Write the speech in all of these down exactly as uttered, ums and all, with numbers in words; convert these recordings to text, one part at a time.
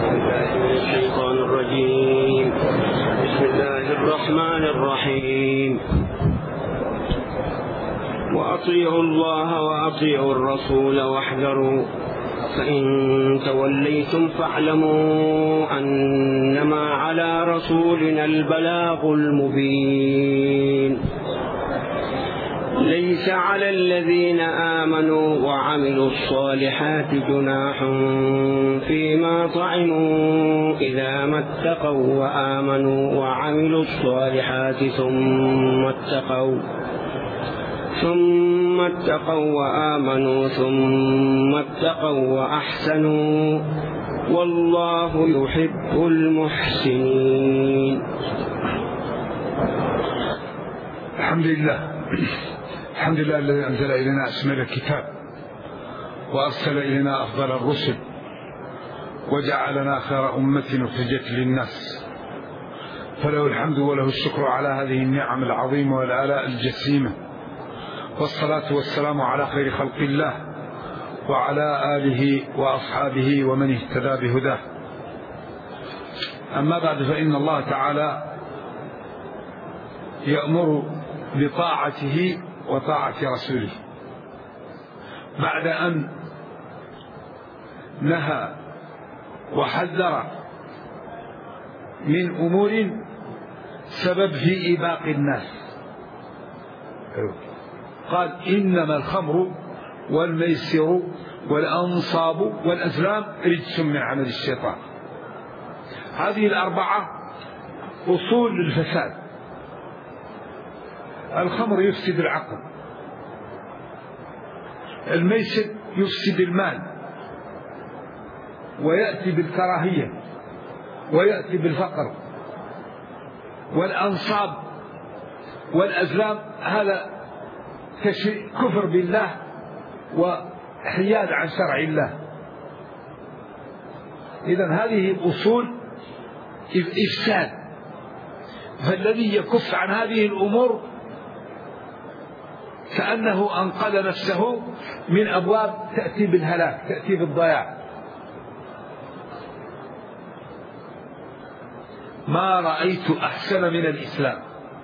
الشيطان الرجيم. بسم الله الرحمن الرحيم. وأطيعوا الله وأطيعوا الرسول واحذروا فإن توليتم فاعلموا أنما على رسولنا البلاغ المبين. ليس على الذين آمنوا وعملوا الصالحات جناح فيما طعموا إذا ما اتقوا وآمنوا وعملوا الصالحات ثم اتقوا ثم اتقوا وآمنوا ثم اتقوا وأحسنوا والله يحب المحسنين. الحمد لله الحمد لله الذي أنزل إلينا أشمل الكتاب وأرسل إلينا أفضل الرسل وجعلنا خير أمة أخرجت للناس، فله الحمد وله الشكر على هذه النعم العظيمة والآلاء الجسيمة، والصلاة والسلام على خير خلق الله وعلى آله وأصحابه ومن اهتدى بهداه. أما بعد، فإن الله تعالى يأمر بطاعته وطاعة رسوله بعد أن نهى وحذر من أمور سبب في إباق الناس. قال إنما الخمر والميسر والأنصاب والأزلام رجس من عمل الشيطان. هذه الأربعة أصول للفساد. الخمر يفسد العقل، الميسر يفسد المال ويأتي بالكراهية ويأتي بالفقر، والأنصاب والأزلام هذا كفر بالله وحياد عن شرع الله. إذن هذه أصول إفساد، فالذي يكف عن هذه الأمور كأنه أنقذ نفسه من أبواب تأتي بالهلاك، تأتي بالضياع. ما رأيت أحسن من الإسلام.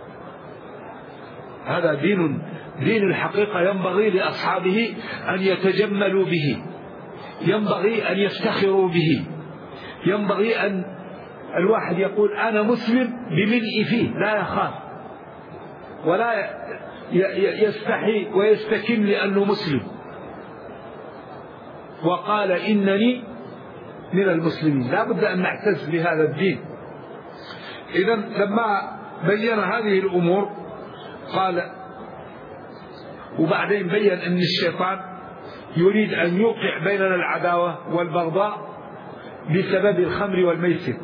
هذا دين دين الحقيقة ينبغي لأصحابه أن يتجملوا به، ينبغي أن يفتخروا به، ينبغي أن الواحد يقول أنا مسلم بملء فيه، لا يخاف ولا يستحي ويستكن لأنه مسلم، وقال إنني من المسلمين. لا بد أن نعتز بهذا الدين. إذن لما بين هذه الأمور قال، وبعدين بين أن الشيطان يريد أن يوقع بيننا العداوة والبغضاء بسبب الخمر والميسر،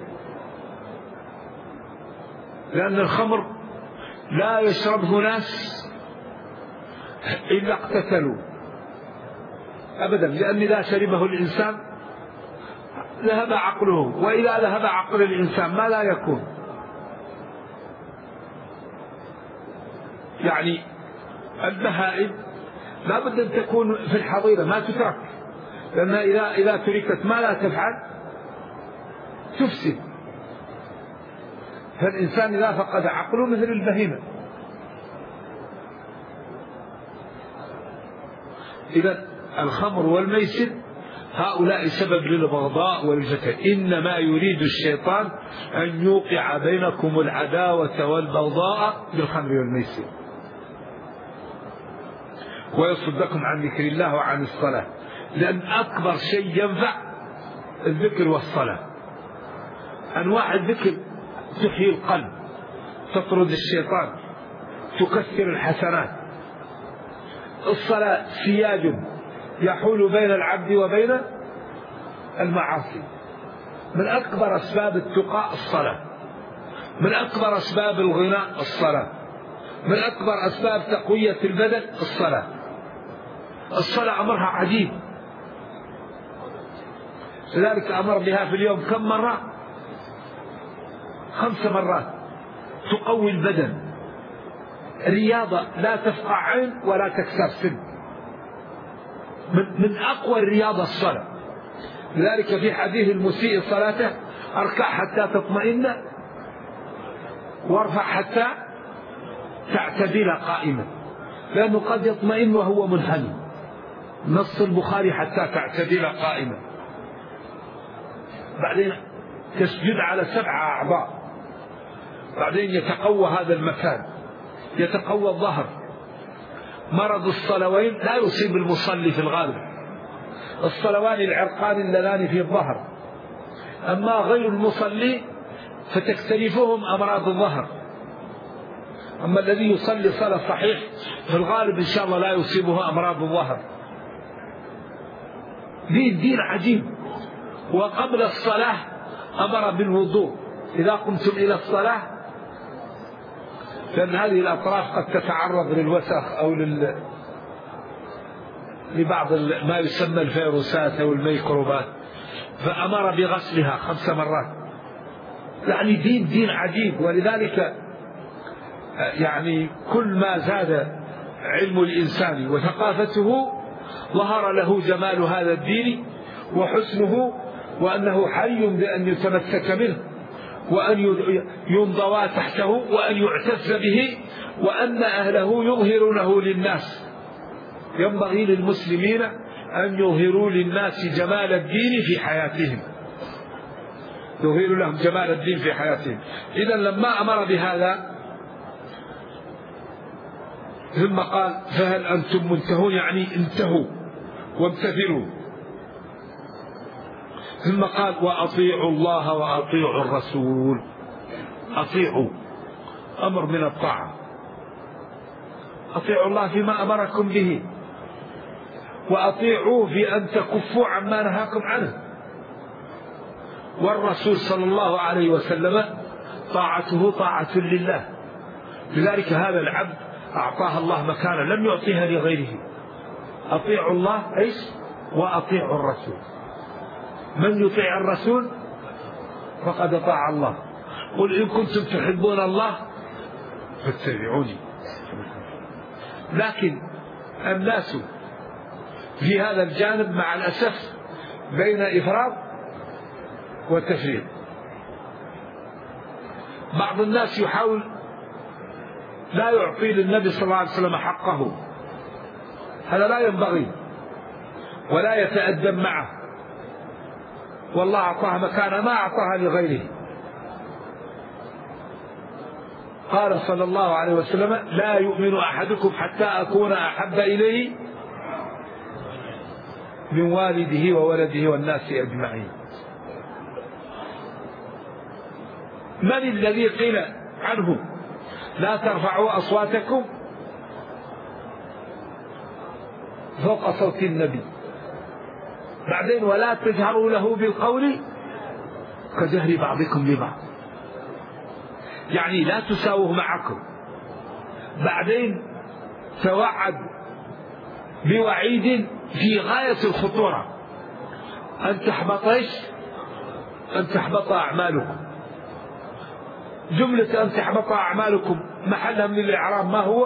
لأن الخمر لا يشربه ناس إلا اقتتلوا أبدا، لأن إذا شربه الإنسان ذهب عقله، وإذا ذهب عقل الإنسان ما لا يكون. يعني البهائم لا بد أن تكون في الحظيرة، ما تترك، لأن إذا إذا تركت ما لا تفعل تفسد. فالإنسان إذا فقد عقله مثل البهيمة. إذا الخمر والميسر هؤلاء سبب للبغضاء والفتن. إنما يريد الشيطان أن يوقع بينكم العداوة والبغضاء بالخمر والميسر ويصدكم عن ذكر الله وعن الصلاة، لأن أكبر شيء ينفع الذكر والصلاة. أنواع الذكر تحيي القلب، تطرد الشيطان، تكسر الحسنات. الصلاة سياج يحول بين العبد وبين المعاصي. من أكبر أسباب التقاء الصلاة، من أكبر أسباب الغنى الصلاة، من أكبر أسباب تقوية البدن الصلاة. الصلاة أمرها عجيب، لذلك أمر بها في اليوم كم مرة؟ خمس مرات. تقوي البدن، رياضة لا تفقع عين ولا تكسر سن. من, من أقوى الرياضة الصلاة. لذلك في حديث المسيء صلاته: اركع حتى تطمئن وارفع حتى تعتدل قائما، لأنه قد يطمئن وهو منحني. نص البخاري: حتى تعتدل قائما. بعدين تسجد على سبع أعضاء، بعدين يتقوى هذا المكان، يتقوى الظهر. مرض الصلوين لا يصيب المصلي في الغالب، الصلوان العرقان اللذان في الظهر، أما غير المصلي فتكترفهم أمراض الظهر. أما الذي يصلي صلاة صحيح في الغالب إن شاء الله لا يصيبه أمراض الظهر. دين دين عجيب. وقبل الصلاة أمر بالوضوء إذا قمتم إلى الصلاة، لأن هذه الأطراف قد تتعرض للوسخ أو لل... لبعض ما يسمى الفيروسات أو الميكروبات، فأمر بغسلها خمس مرات. يعني دين دين عجيب. ولذلك يعني كل ما زاد علم الإنسان وثقافته ظهر له جمال هذا الدين وحسنه، وأنه حري بأن يتمسك منه، وأن ينضوى تحته، وأن يعتز به، وأن أهله يظهرونه للناس. ينبغي للمسلمين أن يظهروا للناس جمال الدين في حياتهم، يظهر لهم جمال الدين في حياتهم. إذن لما أمر بهذا ثم قال: فهل أنتم منتهون؟ يعني انتهوا وامتثلوا. ثم قال: وأطيعوا الله وأطيعوا الرسول. أطيعوا أمر من الطاعة، أطيعوا الله فيما أمركم به، وأطيعوا في أن تكفوا عما نهاكم عنه. والرسول صلى الله عليه وسلم طاعته طاعة لله، لذلك هذا العبد أعطاه الله مكانة لم يعطيها لغيره. أطيعوا الله إيش؟ وأطيعوا الرسول. من يطيع الرسول فقد أطاع الله. قل إن كنتم تحبون الله فاتبعوني. لكن الناس في هذا الجانب مع الأسف بين إفراط وتفريط. بعض الناس يحاول لا يعطي للنبي صلى الله عليه وسلم حقه، هذا لا ينبغي، ولا يتأدب معه، والله أعطاه مكانه ما أعطاها لغيره. قال صلى الله عليه وسلم: لا يؤمن أحدكم حتى أكون أحب إليه من والده وولده والناس أجمعين. من الذي قيل عنه لا ترفعوا أصواتكم فوق صوت النبي؟ بعدين ولا تجهروا له بالقول كجهر بعضكم لبعض، يعني لا تساوه معكم. بعدين توعد بوعيد في غاية الخطورة: أن تحبط إيش؟ أن تحبط أعمالكم. جملة أن تحبط أعمالكم محلها من الإعراب ما هو؟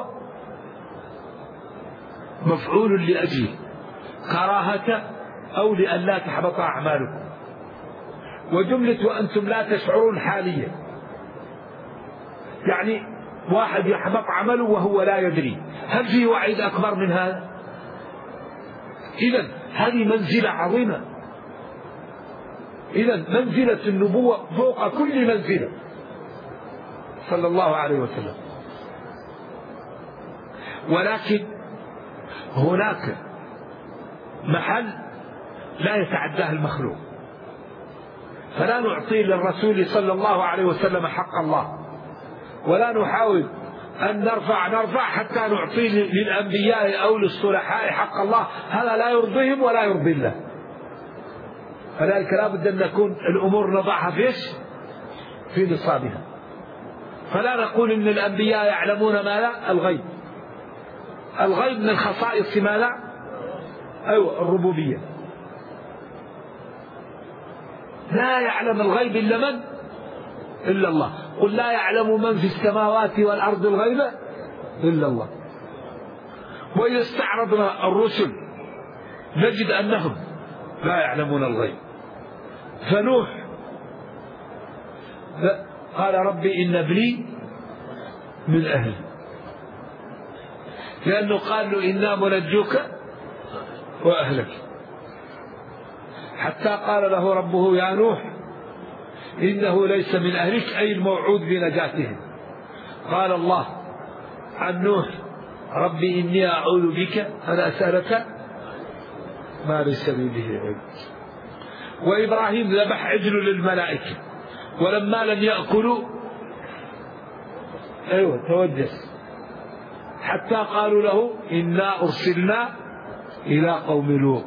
مفعول لأجله، كراهة أو لأن لا تحبط أعمالكم. وجملة وأنتم لا تشعرون حاليا، يعني واحد يحبط عمله وهو لا يدري. هل في وعيد أكبر من هذا؟ إذن هذه منزلة عظيمة. إذن منزلة النبوة فوق كل منزلة صلى الله عليه وسلم. ولكن هناك محل لا يتعداه المخلوق، فلا نعطي للرسول صلى الله عليه وسلم حق الله، ولا نحاول أن نرفع نرفع حتى نعطي للأنبياء أو للصلحاء حق الله. هذا لا يرضيهم ولا يرضي الله. فذلك لا بد أن نكون الأمور نضعها في إيش؟ في نصابها. فلا نقول إن الأنبياء يعلمون ما لا الغيب. الغيب من خصائص ما لا أيوة الربوبية. لا يعلم الغيب إلا من؟ إلا الله. قل لا يعلم من في السماوات والأرض الغيب إلا الله. وإذا استعرضنا الرسل نجد أنهم لا يعلمون الغيب. فنوح قال ربي إن ابني من أهلي، لأنه قال له إنا منجوك وأهلك، حتى قال له ربه يا نوح إنه ليس من أهلك، أي الموعود بنجاته. قال الله عن نوح ربي إني أعوذ بك أن أسألك ما ليس لي به علم. وإبراهيم ذبح عجل للملائكة ولما لم يأكلوا أيوة توجس حتى قالوا له إنا أرسلنا إلى قوم لوط.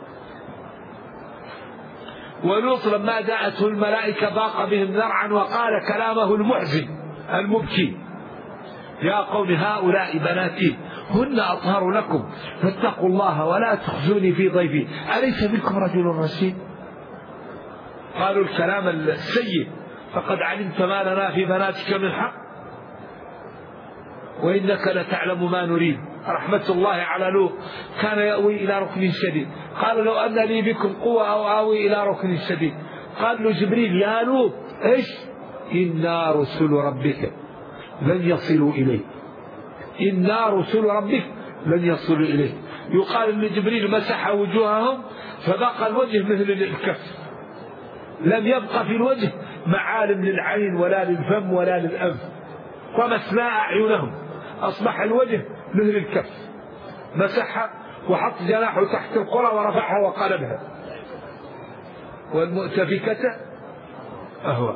ولوط لما جاءته الملائكة ضاق بهم ذرعا وقال كلامه المحزن المبكي يا قوم هؤلاء بناتي هن أطهر لكم فاتقوا الله ولا تخزوني في ضيفي أليس منكم رجل رشيد. قالوا الكلام السيء فقد علمت ما لنا في بناتك من حق وإنك لتعلم ما نريد. رحمة الله على لوط كان يأوي إلى ركن شديد، قال لو أن لي بكم قوة أو آوي إلى ركن شديد. قال له جبريل يا لوط إيش إنا رسل ربك لن يصلوا إليك، إنا رسل ربك لن يصلوا إليك. يقال أن جبريل مسح وجوههم فبقى الوجه مثل الكف، لم يبقى في الوجه معالم للعين ولا للفم ولا للأنف، طمسنا أعينهم أصبح الوجه مثل الكف. مسحها وحط جناحه تحت القرى ورفعها وقلبها. والمؤتفكة أهوى.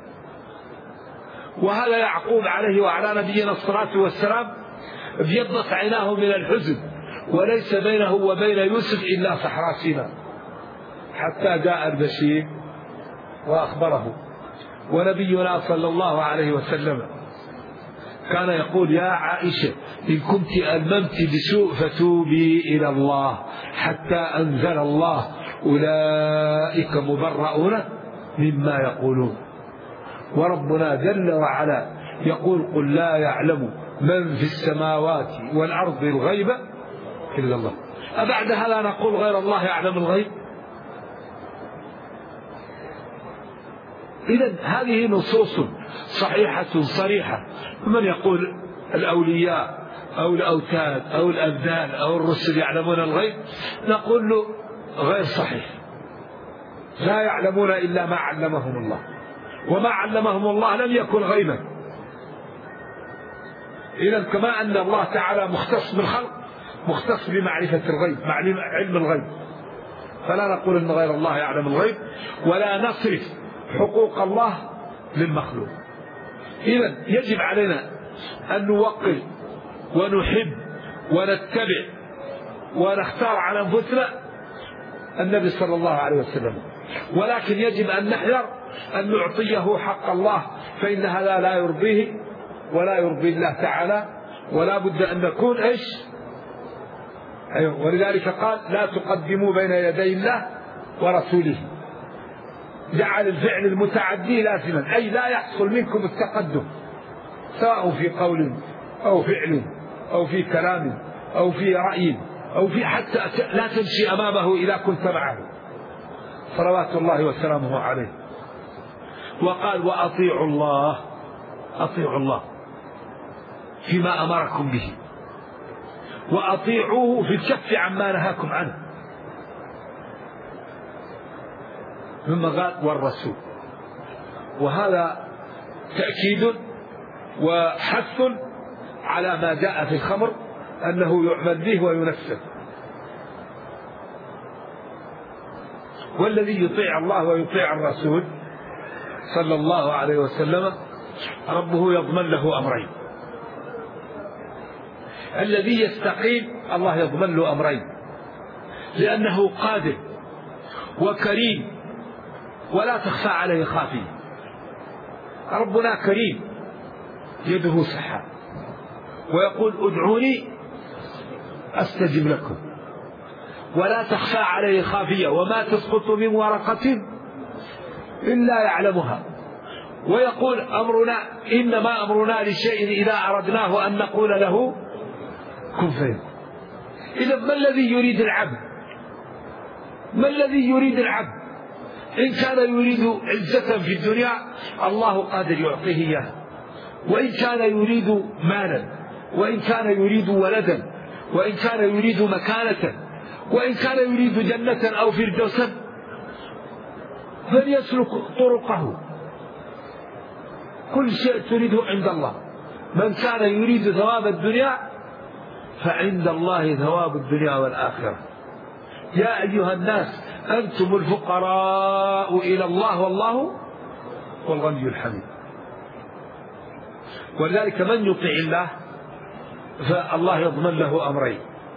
وهذا يعقوب عليه وعلى نبينا الصلاة والسلام ابيضت عيناه من الحزن وليس بينه وبين يوسف إلا صحراء سيناء، حتى جاء البشير وأخبره. ونبينا صلى الله عليه وسلم كان يقول يا عائشة إن كنت ألممت بسوء فتوبي إلى الله، حتى أنزل الله أولئك مبرؤون مما يقولون. وربنا جل وعلا يقول قل لا يعلم من في السماوات والأرض الغيب إلا الله. أبعد هذا نقول غير الله يعلم الغيب؟ إذن هذه نصوص صحيحة صريحة. من يقول الأولياء أو الأوتاد أو الأبدال أو الرسل يعلمون الغيب نقول له غير صحيح، لا يعلمون إلا ما علمهم الله، وما علمهم الله لم يكن غيبا. إذن كما أن الله تعالى مختص بالخلق مختص بمعرفة الغيب علم الغيب، فلا نقول أن غير الله يعلم الغيب ولا نصرف حقوق الله للمخلوق. إذن يجب علينا أن نوقر ونحب ونتبع ونختار على أنفسنا النبي صلى الله عليه وسلم، ولكن يجب أن نحذر أن نعطيه حق الله، فإن هذا لا يرضيه ولا يرضي الله تعالى، ولا بد أن نكون إيش أيوه. ولذلك قال لا تقدموا بين يدي الله ورسوله، جعل الفعل المتعدي لازما، أي لا يحصل منكم التقدم سواء في قول أو فعل أو في كلام أو في رأي أو في حتى لا تمشي أمامه إذا كنت معه صلوات الله وسلامه عليه. وقال وأطيعوا الله أطيعوا الله فيما أمركم به وأطيعوه في الكف عما نهاكم عنه. ثم قال والرسول، وهذا تأكيد وحث على ما جاء في الخمر أنه يعمل به وينفذ. والذي يطيع الله ويطيع الرسول صلى الله عليه وسلم ربه يضمن له أمرين. الذي يستقيم الله يضمن له أمرين، لأنه قادر وكريم ولا تخفى عليه خافية. ربنا كريم يده سحاب ويقول ادعوني أستجب لكم، ولا تخفى عليه خافية وما تسقط من ورقة إلا يعلمها. ويقول أمرنا إنما أمرنا لشيء إذا أردناه أن نقول له كن فيكون. إذا ما الذي يريد العبد؟ ما الذي يريد العبد؟ إن كان يريد عزة في الدنيا الله قادر يعطيه إياها، وإن كان يريد مالا، وإن كان يريد ولدا، وإن كان يريد مكانة، وإن كان يريد جنة أو فردوسا فليسلك طرقه. كل شيء تريده عند الله. من كان يريد ثواب الدنيا فعند الله ثواب الدنيا والآخرة. يا أيها الناس أنتم الفقراء إلى الله والله هو الغني الحميد. ولذلك من يطع الله فالله يضمن له أمرين: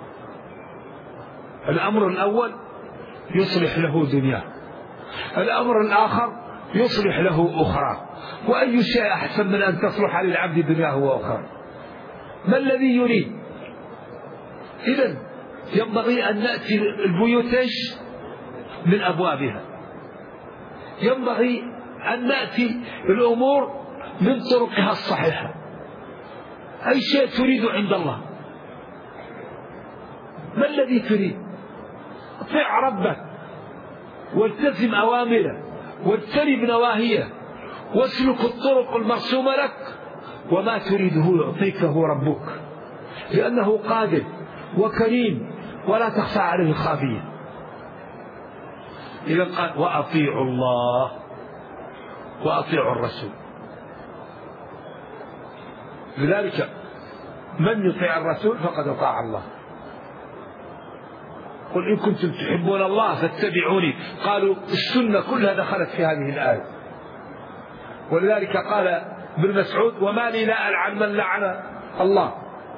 الأمر الأول يصلح له دنياه، الأمر الآخر يصلح له أخرى. وأي شيء أحسن من أن تصلح للعبد دنياه وأخرى؟ ما الذي يريد؟ إذن ينبغي أن نأتي البيوت من أبوابها، ينبغي أن نأتي الأمور من طرقها الصحيحة. أي شيء تريد عند الله، ما الذي تريد؟ اطيع ربك والتزم أوامره واجتنب نواهيه واسلك الطرق المرسومة لك، وما تريده يعطيكه ربك، لأنه قادر وكريم ولا تخفى عليه خافية. إذا قال وأطيعوا الله وأطيعوا الرسول. لذلك من يطيع الرسول فقد أطاع الله. قل إن كنتم تحبون الله فاتبعوني. قالوا السنة كلها دخلت في هذه الآية. ولذلك قال ابن مسعود وما لي لا ألعن من لعن الله.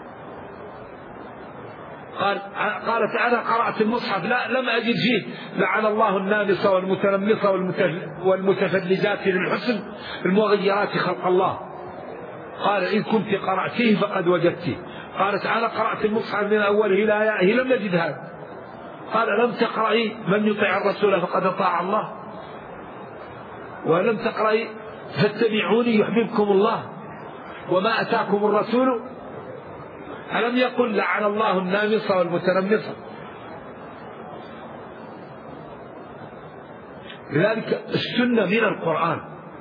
قال قالت أنا قرأت المصحف لا لم أجد فيه لعن الله النامصة والمتنمصة والمتفلجات للحسن المغيرات خلق الله. قال إن كنت قرأتيه فقد وجدتيه. قالت أنا قرأت المصحف من أوله إلى آخره لم نجد هذا. قال لم تقرأي من يطيع الرسول فقد أطاع الله، ولم تقرأي فاتبعوني يحببكم الله وما أتاكم الرسول. ألم يقل لعن الله النامصة والمتنمصة؟ لذلك السنة من القرآن،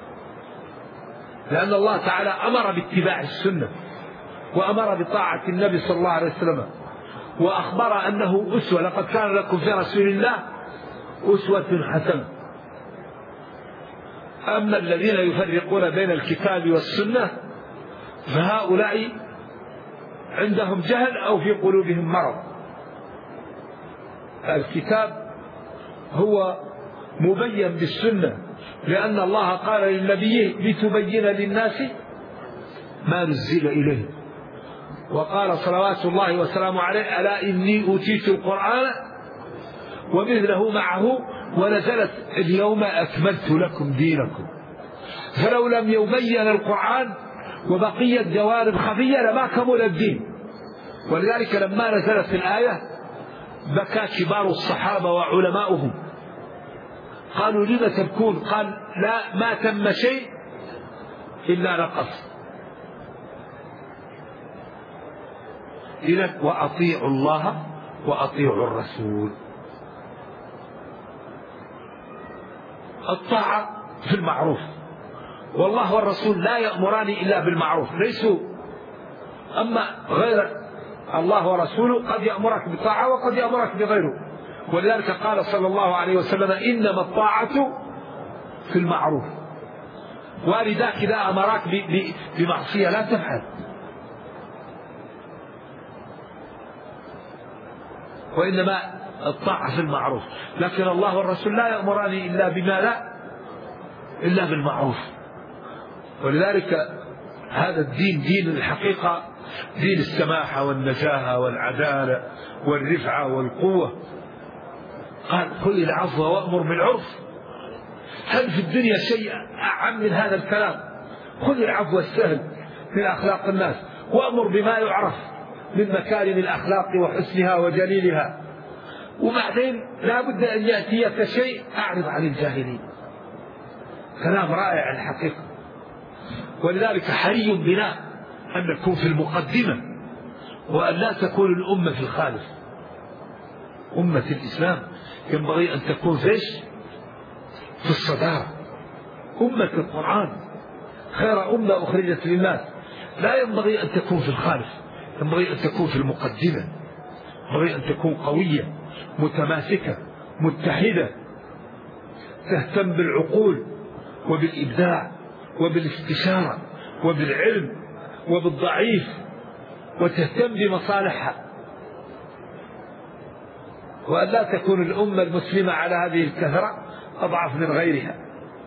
لأن الله تعالى أمر باتباع السنة وأمر بطاعة النبي صلى الله عليه وسلم، وأخبر أنه أسوة. لقد كان لكم في رسول الله أسوة حسنة. أما الذين يفرقون بين الكتاب والسنة فهؤلاء عندهم جهل أو في قلوبهم مرض. الكتاب هو مبين بالسنة، لأن الله قال للنبي لتبين للناس ما نزل إليه، وقال صلوات الله وسلامه عليه ألا إني أوتيت القرآن ومثله معه ونزلت اليوم أكملت لكم دينكم. فلو لم يبين القرآن وبقيت جوانب خفية لما كمل الدين. ولذلك لما نزلت الآية بكى كبار الصحابة وعلماؤهم، قالوا لما تبكون؟ قال لا ما تم شيء إلا نقص. إذن وأطيعوا الله وأطيعوا الرسول. الطاعة في المعروف، والله والرسول لا يأمران إلا بالمعروف، ليسوا أما غير الله ورسوله قد يأمرك بطاعة وقد يأمرك بغيره. ولذلك قال صلى الله عليه وسلم إنما الطاعة في المعروف، والداك إذا أمرك بمعصية لا تفعل. وإنما الطاعة في المعروف، لكن الله والرسول لا يأمران إلا بما لا إلا بالمعروف. ولذلك هذا الدين دين الحقيقة، دين السماحة والنزاهة والعدالة والرفعة والقوة. قال خذ العفو وأمر بالعرف. هل في الدنيا شيء أعم من هذا الكلام؟ خذ العفو السهل من أخلاق الناس وأمر بما يعرف من مكارم الأخلاق وحسنها وجليلها، وبعدين لا بد أن يأتيك شيء أعرض عن الجاهلين. كلام رائع الحقيقة. ولذلك حري بنا أن نكون في المقدمة وأن لا تكون الأمة في الخالف. أمة الإسلام ينبغي أن تكون فيش في الصدارة، أمة القرآن خير أمة أخرجت للناس. لا ينبغي أن تكون في الخالف، ينبغي أن تكون في المقدمة، ينبغي أن تكون قوية متماسكة متحدة، تهتم بالعقول وبالإبداع وبالاستشارة وبالعلم وبالضعيف، وتهتم بمصالحها، وأن لا تكون الأمة المسلمة على هذه الكثرة أضعف من غيرها.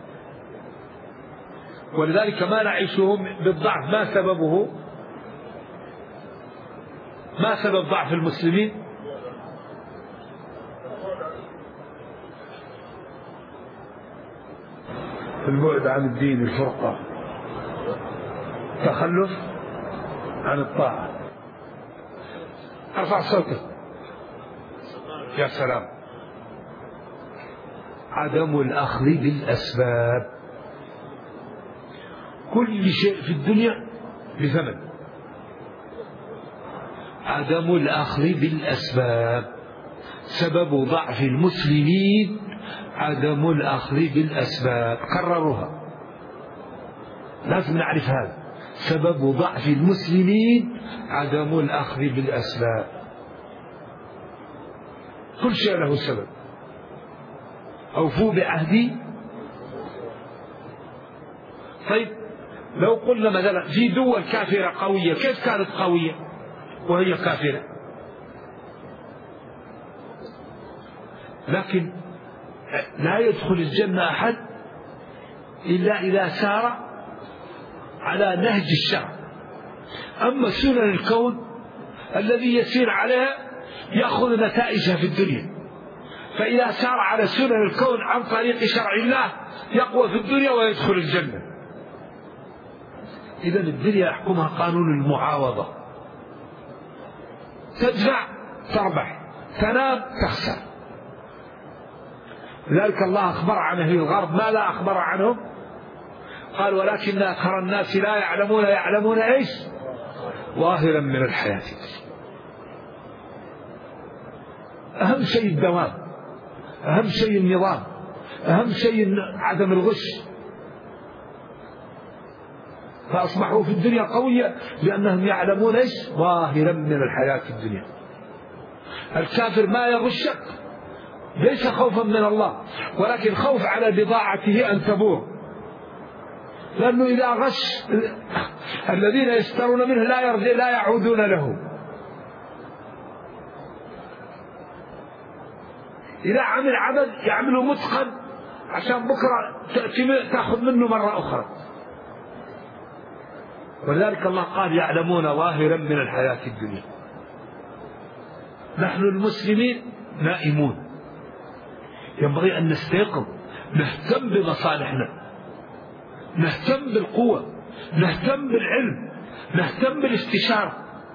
ولذلك ما نعيشهم بالضعف ما سببه؟ ما سبب ضعف المسلمين؟ البعد عن الدين، الفرقة، تخلف عن الطاعة. ارفع صوتك. يا سلام. عدم الأخذ بالأسباب. كل شيء في الدنيا بثمن. عدم الأخذ بالأسباب سبب ضعف المسلمين، عدم الأخذ بالأسباب. كرروها، لازم نعرف هذا. سبب ضعف المسلمين عدم الأخذ بالأسباب. كل شيء له سبب. أوفوا بعهدي. طيب لو قلنا مثلا في دول كافرة قوية، كيف كانت قوية وهي كافرة؟ لكن لا يدخل الجنة أحد إلا إذا سار على نهج الشرع. أما سنن الكون الذي يسير عليها يأخذ نتائجها في الدنيا، فإذا سار على سنن الكون عن طريق شرع الله يقوى في الدنيا ويدخل الجنة. إذن الدنيا يحكمها قانون المعاوضة، تدفع تربح، تنام تخسر. لذلك الله أخبر عن أهل الغرب ما لا أخبر عنهم، قال ولكن أكثر الناس لا يعلمون يعلمون إيش؟ ظاهرا من الحياة. أهم شيء الدوام، أهم شيء النظام، أهم شيء عدم الغش. فأصبحوا في الدنيا قوية لأنهم يعلمون إيش؟ ظاهرا من الحياة الدنيا. الكافر ما يغشك ليس خوفا من الله، ولكن خوف على بضاعته أن تبور، لأنه إذا غش الذين يشترون منه لا يرجع لا يعودون له. إذا عمل عمل يعمله متقن عشان بكرة تأخذ منه مرة أخرى. ولذلك الله قال يعلمون ظاهرا من الحياة الدنيا. نحن المسلمين نائمون، ينبغي أن نستيقظ، نهتم بمصالحنا، نهتم بالقوة، نهتم بالعلم، نهتم بالاستشارة،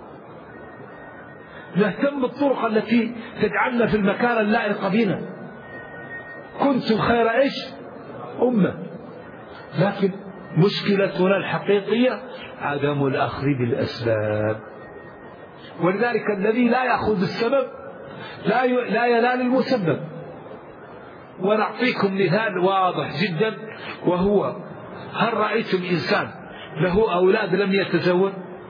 نهتم بالطرق التي تجعلنا في المكان اللائق بنا. كنتم خير إيش؟ أمة. لكن مشكلتنا الحقيقية عدم الأخذ بالأسباب. ولذلك الذي لا يأخذ بالسبب لا لا ينال المسبب. ونعطيكم مثال واضح جدا، وهو هل رأيتم إنسان له أولاد لم يتزوج؟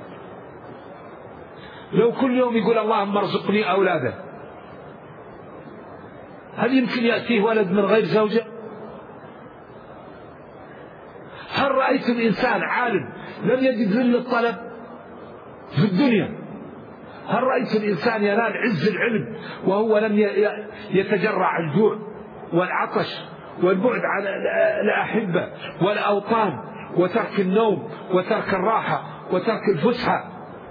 لو كل يوم يقول اللهم ارزقني أولادا، هل يمكن يأتيه ولد من غير زوجة؟ هل رأيتم إنسان عالم لم يجد ذل الطلب في الدنيا؟ هل رأيتم إنسان ينال عز العلم وهو لم يتجرع الجوع والعطش والبعد عن الأحبة والأوطان وترك النوم وترك الراحة وترك الفسحة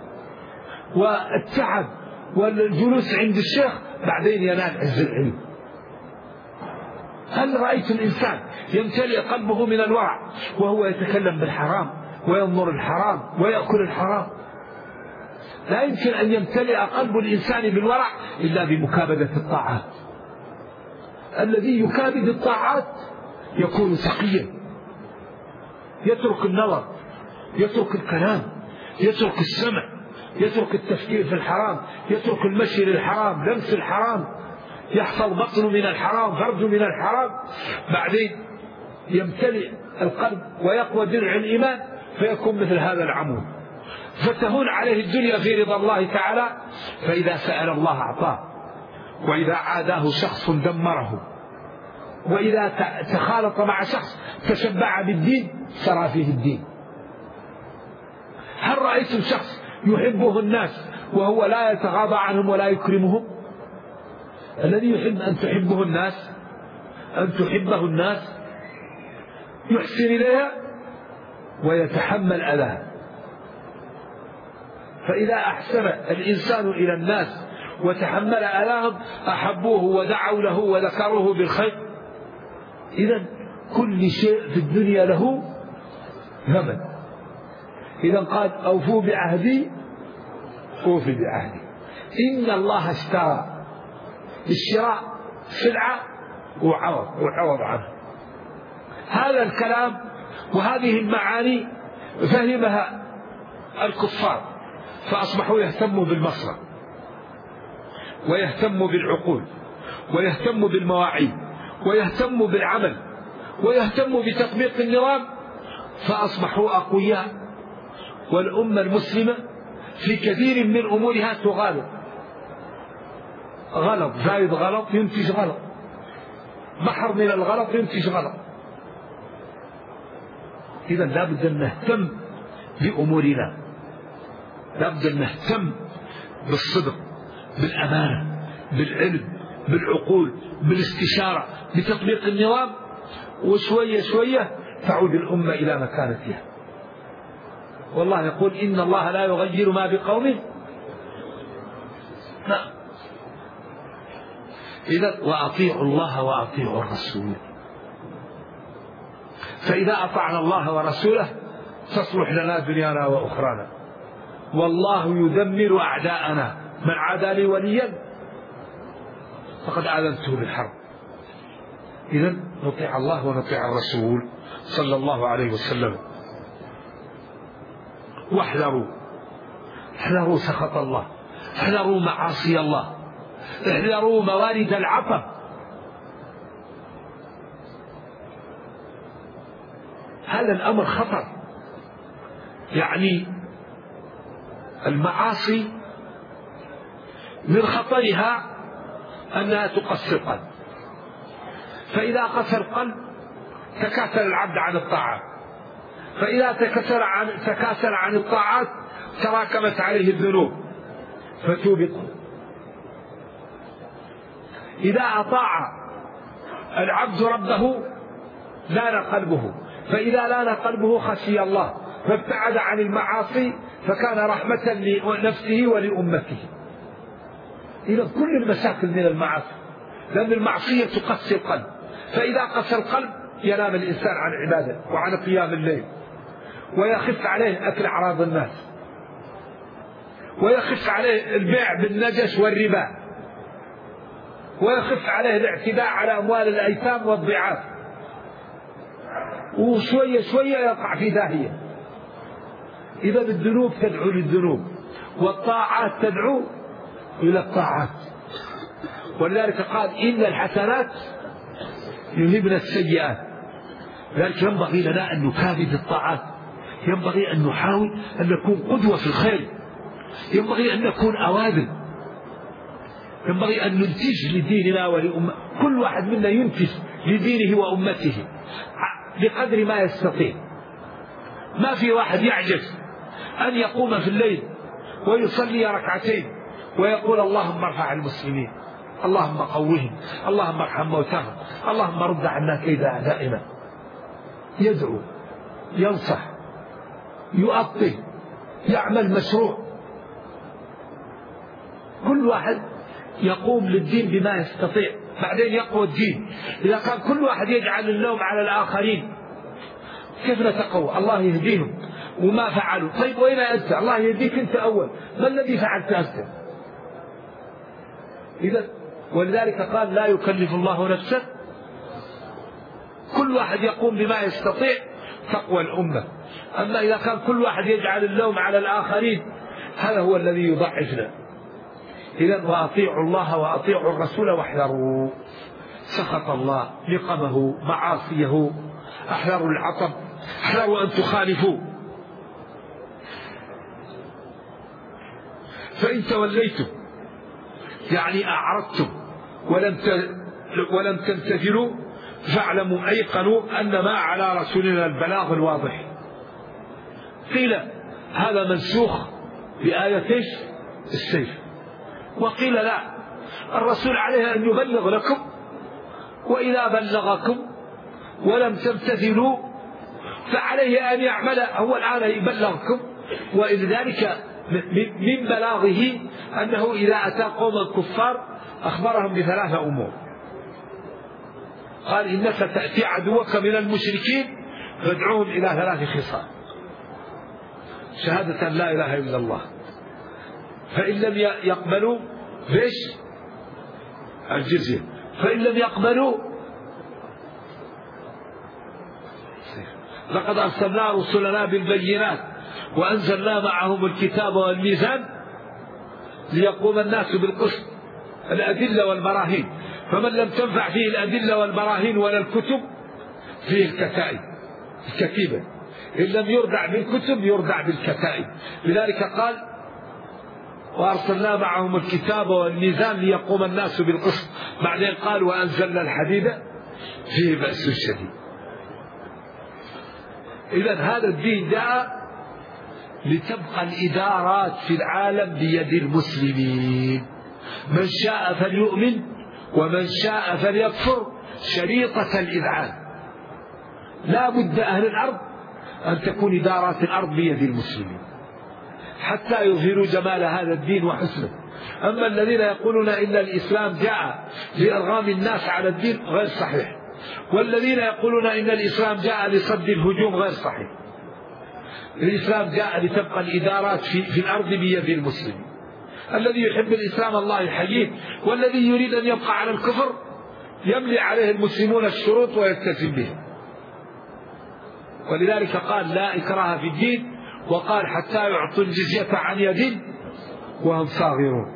والتعب والجلوس عند الشيخ بعدين ينال عز العلم؟ هل رأيتم إنسان يمتلئ قلبه من الورع وهو يتكلم بالحرام وينظر الحرام ويأكل الحرام؟ لا يمكن أن يمتلئ قلب الإنسان بالورع إلا بمكابدة الطاعات. الذي يكابد الطاعات يكون سقيا، يترك النظر، يترك الكلام، يترك السمع، يترك التفكير في الحرام، يترك المشي للحرام، لمس الحرام، يحصل بطنه من الحرام، فرجه من الحرام، بعدين يمتلئ القلب ويقوى درع الإيمان فيكون مثل هذا العمود، فتهون عليه الدنيا في رضا الله تعالى. فإذا سأل الله أعطاه، وإذا عاداه شخص دمره، وإذا تخالط مع شخص تشبع بالدين سرى فيه الدين. هل رأيتم شخص يحبه الناس وهو لا يتغاضى عنهم ولا يكرمهم؟ الذي يحب أن تحبه الناس أن تحبه الناس يحسن إليها ويتحمل أذاها. فإذا أحسن الإنسان إلى الناس وتحمل أذاهم أحبوه ودعوا له وذكروه بالخير. إذن كل شيء في الدنيا له ثمن. إذا قال أوفوا بعهدي أوفي بعهدي. إن الله اشترى، الشراء سلعة وعوض وعوض عنه. هذا الكلام وهذه المعاني فهمها الكفار فأصبحوا يهتموا بالمصرف ويهتموا بالعقول ويهتموا بالمواعيد ويهتموا بالعمل ويهتموا بتطبيق النظام، فأصبحوا أقوياء. والأمة المسلمة في كثير من أمورها تغالط، غلط زايد غلط ينتج غلط، بحر من الغلط ينتج غلط. إذا لابد أن نهتم بأمورنا، لابد أن نهتم بالصدق، بالأمانة، بالعلم، بالعقول، بالاستشارة، بتطبيق النظام، وشوية شوية تعود الأمة إلى مكانتها. والله يقول إن الله لا يغير ما بقوم. نعم. إذا وأطيعوا الله وأطيعوا الرسول. فإذا أطعنا الله ورسوله تصلح لنا دنيانا وأخرانا. والله يدمر أعداءنا، من عادى لي وليا فقد آذنته بالحرب. إذن نطيع الله ونطيع الرسول صلى الله عليه وسلم. واحذروا، احذروا سخط الله، احذروا معاصي الله، احذروا موارد العطب. هذا الأمر خطر. يعني المعاصي من خطرها أنها تقسي القلب، فإذا قسى القلب تكاسل العبد عن الطاعات، فإذا تكاسل عن, تكاسل عن الطاعات تراكمت عليه الذنوب فتوبقه. إذا أطاع العبد ربه لان قلبه، فإذا لان قلبه خشي الله فابتعد عن المعاصي فكان رحمة لنفسه ولأمته. إذا كل المشاكل من المعاصي، لأن المعصية تقسي القلب، فإذا قسى القلب ينام الإنسان عن عبادة وعن قيام الليل، ويخف عليه أكل أعراض الناس، ويخف عليه البيع بالنجش والربا، ويخف عليه الاعتداء على أموال الأيتام والضعاف، وشوية شوية يقع في داهية. إذا الذنوب تدعو للذنوب والطاعات تدعو إلى الطاعات. ولذلك قال إن الحسنات يذهبن السيئات. لذلك ينبغي لنا أن نكابد الطاعات، ينبغي أن نحاول أن نكون قدوة في الخير، ينبغي أن نكون أوادم، ينبغي أن ننتج لديننا ولأمة. كل واحد منا ينتج لدينه وأمته بقدر ما يستطيع. ما في واحد يعجز أن يقوم في الليل ويصلي ركعتين ويقول اللهم ارفع المسلمين، اللهم قوهم، اللهم ارحم موتاهم، اللهم رد عنا كيد أعدائنا. يدعو، ينصح، يؤطي، يعمل مشروع. كل واحد يقوم للدين بما يستطيع، بعدين يقوى الدين. إذا كان كل واحد يجعل اللوم على الآخرين كيف نتقوى؟ الله يهديهم وما فعلوا. طيب وين أنت؟ الله يهديك أنت أول، ما الذي فعلت أنت؟ إذا ولذلك قال لا يكلف الله نفسا، كل واحد يقوم بما يستطيع تقوى الأمة. أما إذا كان كل واحد يجعل اللوم على الآخرين هذا هو الذي يضعفنا. إذن وأطيعوا الله وأطيعوا الرسول واحذروا. سخط الله، نقمه، معاصيه، احذروا العطب، احذروا أن تخالفوا. فإن توليتم يعني أعرضتم ولم ولم تمتثلوا فاعلموا أيقنوا أن ما على رسولنا البلاغ الواضح. قيل هذا منسوخ بآية السيف، وقيل لا، الرسول عليه أن يبلغ لكم، وإذا بلغكم ولم تمتثلوا فعليه أن يعمل. هو الآن يبلغكم، ولذلك من بلاغه أنه إذا أتى قوما كفار أخبرهم بثلاثة أمور. قال إنك تأتي عدوك من المشركين فادعوهم إلى ثلاث خصال: شهادة لا إله إلا الله، فإن لم يقبلوا فيش الجزية، فإن لم يقبلوا لقد أرسلنا رسلنا بالبينات وأنزلنا معهم الكتاب والميزان ليقوم الناس بالقسط، الأدلة والبراهين. فمن لم تنفع فيه الأدلة والبراهين ولا الكتب فيه الكتائب، الكتيبة. إن لم يردع بالكتب يردع بالكتائب. لذلك قال وأرسلنا معهم الكتاب والميزان ليقوم الناس بالقسط. بعدين قال وأنزلنا الحديد فيه بأس شديد. إذن هذا الدين جاء لتبقى الإدارات في العالم بيد المسلمين، من شاء فليؤمن ومن شاء فليكفر، شريطة الإذعان. لا بد أهل الأرض أن تكون إدارات الأرض بيد المسلمين حتى يظهروا جمال هذا الدين وحسنه. أما الذين يقولون إن الإسلام جاء لإرغام الناس على الدين غير صحيح، والذين يقولون إن الإسلام جاء لصد الهجوم غير صحيح. الإسلام جاء لتبقى الإدارات في, في الأرض بيد المسلمين. الذي يحب الإسلام الله يحييه، والذي يريد أن يبقى على الكفر يملي عليه المسلمون الشروط ويلتزم بها. ولذلك قال لا إكراه في الدين، وقال حتى يعطوا الجزية عن يد وهم صاغرون.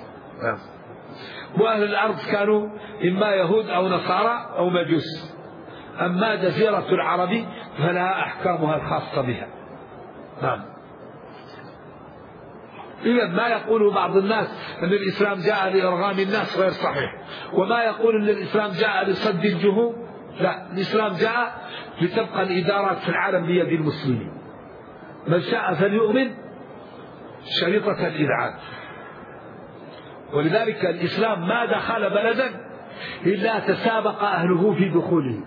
وأهل الأرض كانوا إما يهود أو نصارى أو مجوس. أما جزيرة العرب فلها أحكامها الخاصة بها. نعم. إذا ما يقول بعض الناس أن الإسلام جاء لإرغام الناس غير صحيح، وما يقول أن الإسلام جاء لصد الجهوم، لا، الإسلام جاء لتبقى الإدارات في العالم بيد المسلمين. من شاء فليؤمن، شريطة الإذعان. ولذلك الإسلام ما دخل بلدا إلا تسابق أهله في دخوله،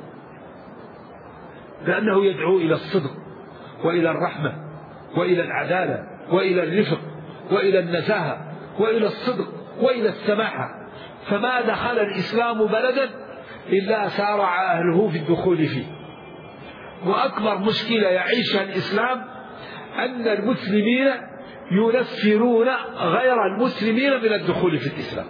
لأنه يدعو إلى الصدق وإلى الرحمة وإلى العدالة وإلى الرفق وإلى النزاهة وإلى الصدق وإلى السماحة. فما دخل الإسلام بلدا إلا سارع أهله في الدخول فيه. وأكبر مشكلة يعيشها الإسلام أن المسلمين ينفرون غير المسلمين من الدخول في الإسلام.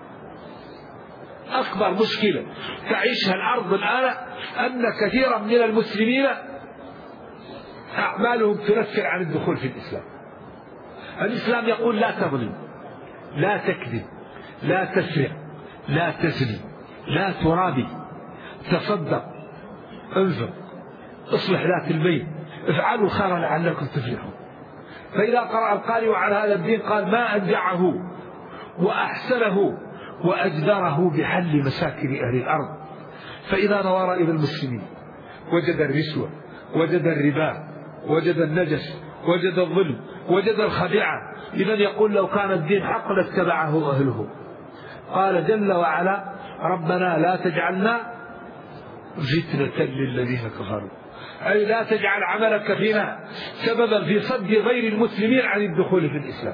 أكبر مشكلة تعيشها الأرض الآن أن كثيرا من المسلمين أعمالهم تنفر عن الدخول في الإسلام. الإسلام يقول لا تظلم، لا تكذب، لا تسرق، لا تزني، لا ترابي، تصدق، انفق، اصلح ذات البين، افعلوا خيرا لعلكم تفلحون. فإذا قرأ القارئ على هذا الدين قال ما أبدعه وأحسنه وأجدره بحل مساكن أهل الأرض. فإذا نظر إلى المسلمين وجد الرشوة، وجد الربا، وجد النجس، وجد الظلم، وجد الخديعة، إذا يقول لو كان الدين حق لاتبعه أهله. قال جل وعلا ربنا لا تجعلنا فتنة للذين كفروا، أي لا تجعل عملك فينا سببا في صد غير المسلمين عن الدخول في الإسلام.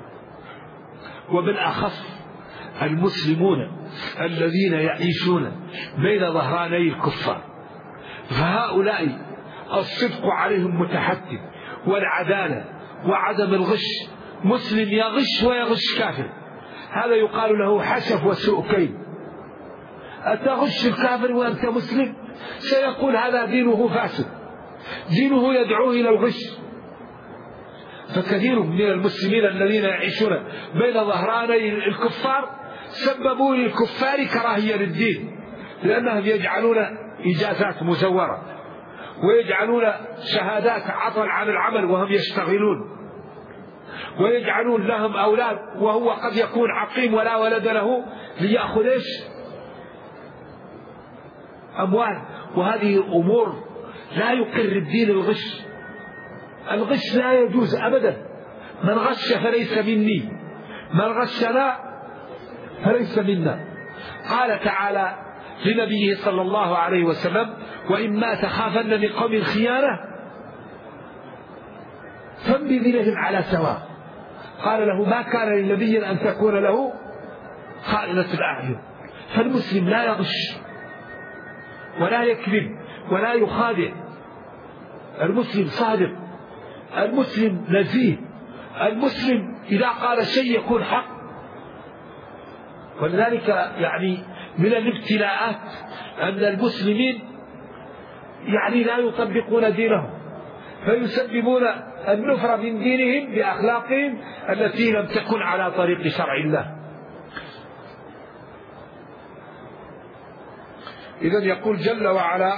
وبالأخص المسلمون الذين يعيشون بين ظهراني الكفار، فهؤلاء الصدق عليهم متحتم، والعدالة وعدم الغش. مسلم يغش ويغش كافر، هذا يقال له حشف وسوء كيد. أتغش الكافر وأنت مسلم؟ سيقول هذا دينه فاسد، دينه يدعوه إلى الغش. فكثير من المسلمين الذين يعيشون بين ظهراني الكفار سببوا للكفار كراهية للدين، لأنهم يجعلون إجازات مزورة ويجعلون شهادات عطل عن العمل وهم يشتغلون، ويجعلون لهم أولاد وهو قد يكون عقيم ولا ولد له ليأخذ إيش؟ أموال. وهذه أمور لا يقر الدين الغش. الغش لا يجوز أبدا. من غش فليس مني، من غشنا فليس منا. قال تعالى لنبيه صلى الله عليه وسلم: وإما تخافن من قوم خيانة فانبذ إليهم على سواء. قال له: ما كان لنبي أن تكون له خائنة الأعين. فالمسلم لا يغش ولا يكذب ولا يخادع. المسلم صادق، المسلم نزيه، المسلم إذا قال شيء يكون حق. ولذلك يعني من الابتلاءات أن المسلمين يعني لا يطبقون دينهم، فيسببون النفرة من دينهم بأخلاقهم التي لم تكن على طريق شرع الله. إذن يقول جل وعلا: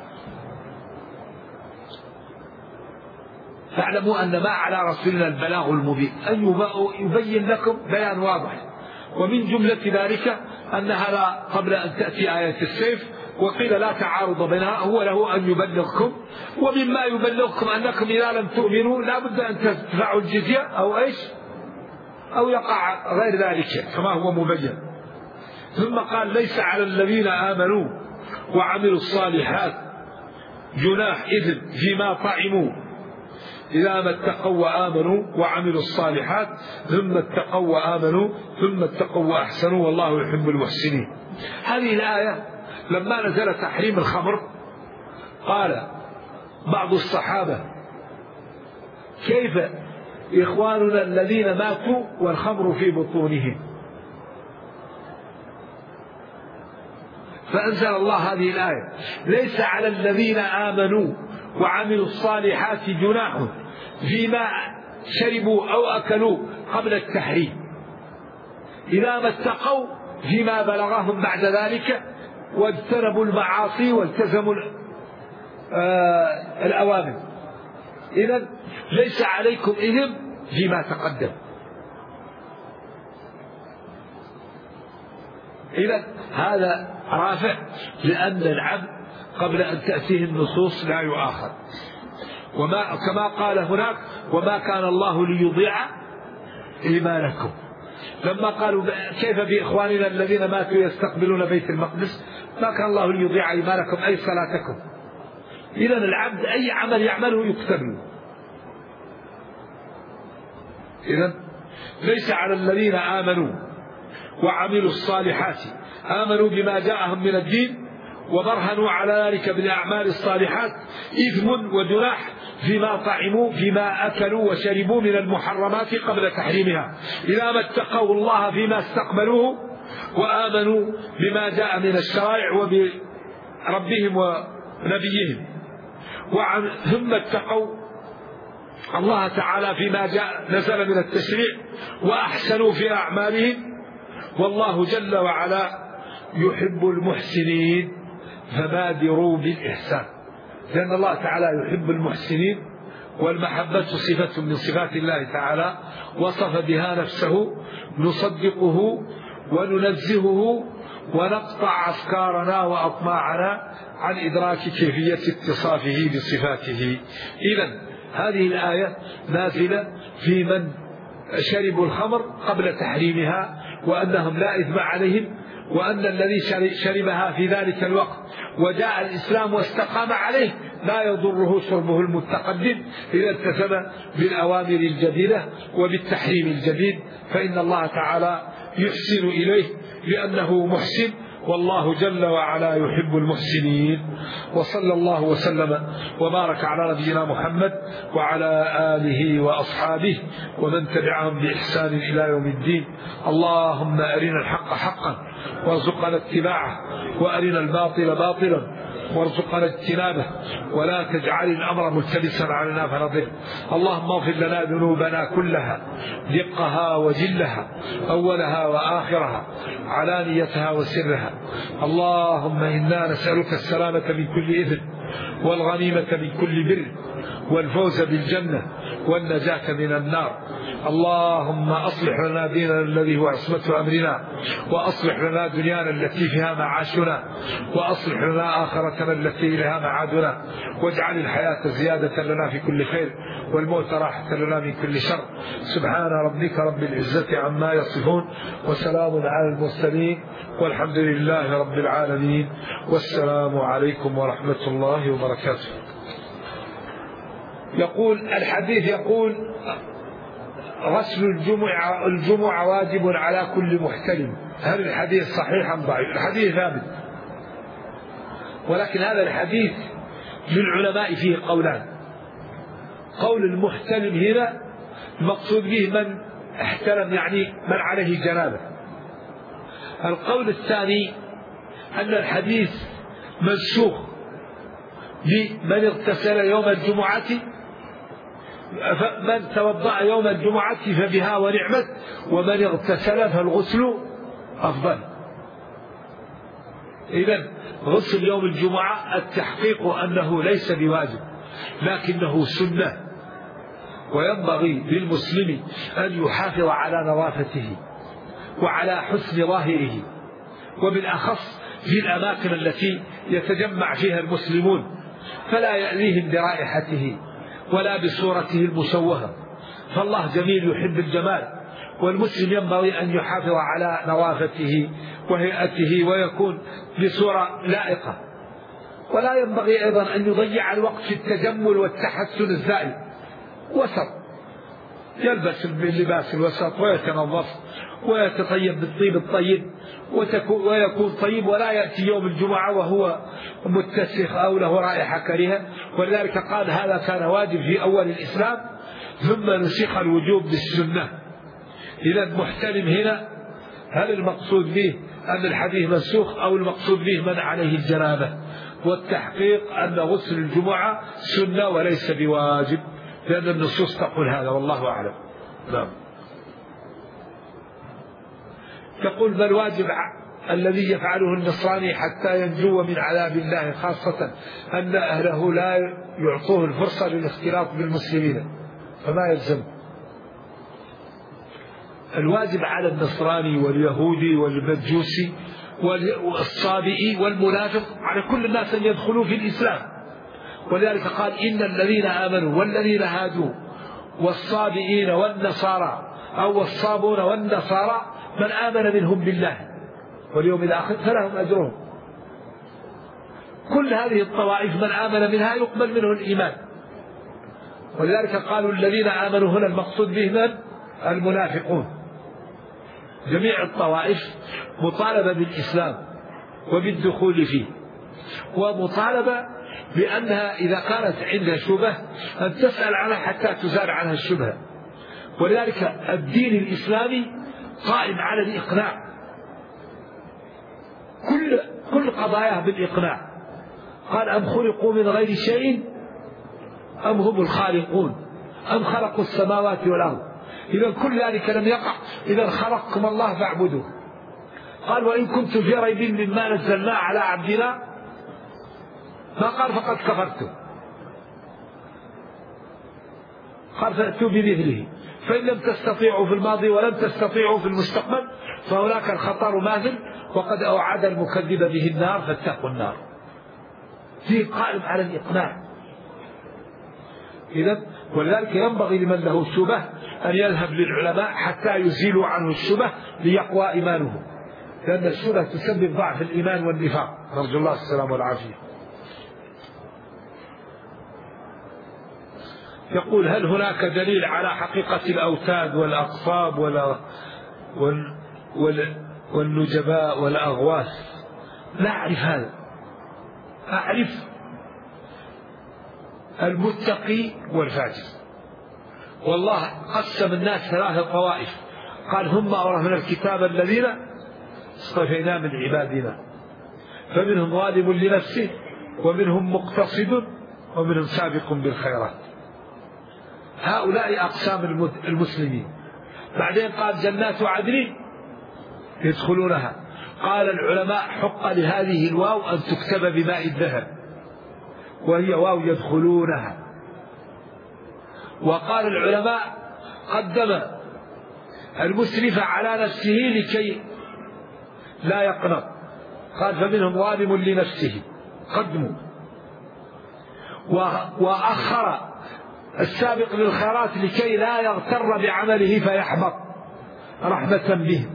فاعلموا أن ما على رسولنا البلاغ المبين، أن يبين لكم بيان واضح. ومن جملة ذلك أن هذا قبل أن تأتي آية السيف، وقيل لا تعارض بينها، هو له أن يبلغكم. ومما يبلغكم أنكم إذا لم تؤمنوا لا بد أن تدفعوا الجزية أو إيش أو يقع غير ذلك كما هو مبين. ثم قال: ليس على الذين آمنوا وعملوا الصالحات جناح إثم فيما طعموا إذا ما اتقوا وآمنوا وعملوا الصالحات ثم اتقوا وآمنوا ثم اتقوا وأحسنوا والله يحب المحسنين. هذه الآية لما نزل تحريم الخمر قال بعض الصحابة: كيف إخواننا الذين ماتوا والخمر في بطونهم؟ فأنزل الله هذه الآية: ليس على الذين آمنوا وعملوا الصالحات جناح فيما شربوا أو أكلوا قبل التحريم إذا ما اتقوا فيما بلغهم بعد ذلك واجتنبوا المعاصي والتزموا الأوامر. إذن ليس عليكم إثم فيما تقدم. إذن هذا رافع، لأن العبد قبل أن تأتيه النصوص لا يؤاخذ. وما كما قال هناك: وما كان الله ليضيع إيمانكم. لما قالوا كيف بإخواننا الذين ماتوا يستقبلون بيت المقدس، ما كان الله ليضيع إيمانكم أي صلاتكم. إذن العبد أي عمل يعمله يكتب له. إذن ليس على الذين آمنوا وعملوا الصالحات، آمنوا بما جاءهم من الدين وبرهنوا على ذلك بالأعمال الصالحات، إثم وجناح فيما طعموا فيما أكلوا وشربوا من المحرمات قبل تحريمها إذا ما اتقوا الله فيما استقبلوه وآمنوا بما جاء من الشرائع وبربهم ونبيهم، ثم اتقوا الله تعالى فيما جاء نزل من التشريع وأحسنوا في أعمالهم، والله جل وعلا يحب المحسنين فبادروا بالإحسان. لأن الله تعالى يحب المحسنين، والمحبة صفة من صفات الله تعالى وصف بها نفسه، نصدقه وننزهه ونقطع أفكارنا وأطماعنا عن إدراك كيفية اتصافه بصفاته. إذن هذه الآية نازلة في من شربوا الخمر قبل تحريمها وأنهم لا إثم عليهم، وأن الذي شربها في ذلك الوقت وجاء الإسلام واستقام عليه لا يضره شربه المتقدم إذا التزم بالأوامر الجديدة وبالتحريم الجديد، فإن الله تعالى يحسن إليه لأنه محسن، والله جل وعلا يحب المحسنين. وصلى الله وسلم وبارك على نبينا محمد وعلى آله وأصحابه ومن تبعهم بإحسان إلى يوم الدين. اللهم أرنا الحق حقا وارزقنا اتباعه، وأرنا الباطل باطلا وارزقنا اجتنابه، ولا تجعل الأمر ملتبسا علينا فنضل. اللهم اغفر لنا ذنوبنا كلها، دقها وجلها، أولها وآخرها، علانيتها وسرها. اللهم إنا نسألك السلامة من كل إثم، والغنيمة من كل بر، والفوز بالجنة، والنجاة من النار. اللهم أصلح لنا ديننا الذي هو عصمة أمرنا، وأصلح لنا دنيانا التي فيها معاشنا، وأصلح لنا آخرتنا التي إليها معادنا، واجعل الحياة زيادة لنا في كل خير، والموت راحة لنا من كل شر. سبحان ربك رب العزة عما يصفون، وسلام على المرسلين، والحمد لله رب العالمين، والسلام عليكم ورحمة الله وبركاته. يقول الحديث، يقول غسل الجمعة الجمعة واجب على كل محتلم. هل الحديث صحيح أم ضعيف؟ الحديث ثابت، ولكن هذا الحديث للعلماء فيه قولان. قول المحتلم هنا المقصود به من احتلم، يعني من عليه جنابه. القول الثاني أن الحديث منسوخ لمن اغتسل يوم الجمعة، من توضأ يوم الجمعة فبها ونعمت، ومن اغتسل فالغسل أفضل. إذن غسل يوم الجمعة التحقيق أنه ليس بواجب، لكنه سنة، وينبغي للمسلم أن يحافظ على نظافته وعلى حسن ظاهره، وبالأخص في الأماكن التي يتجمع فيها المسلمون، فلا يأذيهم برائحته ولا بصورته المشوهة. فالله جميل يحب الجمال، والمسلم ينبغي أن يحافظ على نظافته وهيئته ويكون بصورة لائقة. ولا ينبغي أيضا أن يضيع الوقت في التجمل والتحسن الزائد، وسط، يلبس اللباس الوسط ويتنظف ويتطيب بالطيب الطيب ويكون طيب، ولا يأتي يوم الجمعة وهو متسخ أو له رائحة كريهة. ولذلك قال هذا كان واجب في أول الإسلام، ثم نسخ الوجوب بالسنة. إذا محتلم هنا، هل المقصود به أن الحديث منسوخ أو المقصود به من عليه الجنابة؟ والتحقيق أن غسل الجمعة سنة وليس بواجب، لأن النصوص تقول هذا، والله أعلم. نعم. يقول ما الواجب الذي يفعله النصراني حتى ينجو من عذاب الله، خاصة أن أهله لا يعطوه الفرصة للاختلاط بالمسلمين، فما يلزم؟ الواجب على النصراني واليهودي والمجوسي والصابئي والمنافق، على كل الناس أن يدخلوا في الإسلام. ولذلك قال إن الذين آمنوا والذين هادوا والصابئين والنصارى أو الصابون والنصارى من آمن منهم بالله واليوم الآخر فلهم أجرهم. كل هذه الطوائف من آمن منها يقبل منه الإيمان. ولذلك قالوا الذين آمنوا هنا المقصود بهم المنافقون. جميع الطوائف مطالبة بالإسلام وبالدخول فيه، ومطالبة بأنها إذا كانت عندها شبهة أن تسأل عنها حتى تزال عنها الشبهة. ولذلك الدين الإسلامي قائم على الإقناع، كل كل قضاياه بالإقناع. قال أم خلقوا من غير شيء أم هم الخالقون أم خلقوا السماوات والأرض. إذا كل ذلك لم يقع، إذا خلقكم الله فاعبدوه. قال وإن كنتم في ريب مما نزلنا على عبدنا، ما قال فقد كفرتم، قال فأتوا بمثله، فإن لم تستطيعوا في الماضي ولم تستطيعوا في المستقبل فهناك الخطر ماثل، وقد أوعد المكذب به النار فاتقوا النار. فيه قائم على الإقناع. إذن ولذلك ينبغي لمن له شبه أن يذهب للعلماء حتى يزيلوا عنه الشبه ليقوى إيمانه، لأن الشبه تسبب ضعف الإيمان والنفاق، نرجو الله السلام والعافية. يقول هل هناك دليل على حقيقة الأوتاد والأقصاب وال... وال... وال... والنجباء والأغواث؟ لا أعرف هذا. أعرف المتقي والفاجر. والله قسم الناس ثلاثة طوائف، قال هم أورثنا الكتاب الذين اصطفينا من عبادنا، فمنهم ظالم لنفسه ومنهم مقتصد ومنهم سابق بالخيرات. هؤلاء أقسام المسلمين. بعدين قال جنات عدن يدخلونها. قال العلماء حق لهذه الواو أن تكتب بماء الذهب وهي واو يدخلونها. وقال العلماء قدم المسرف على نفسه لكي لا يقنط، قال فمنهم ظالم لنفسه قدموا، وأخر السابق للخيرات لكي لا يغتر بعمله فيحبط رحمة به.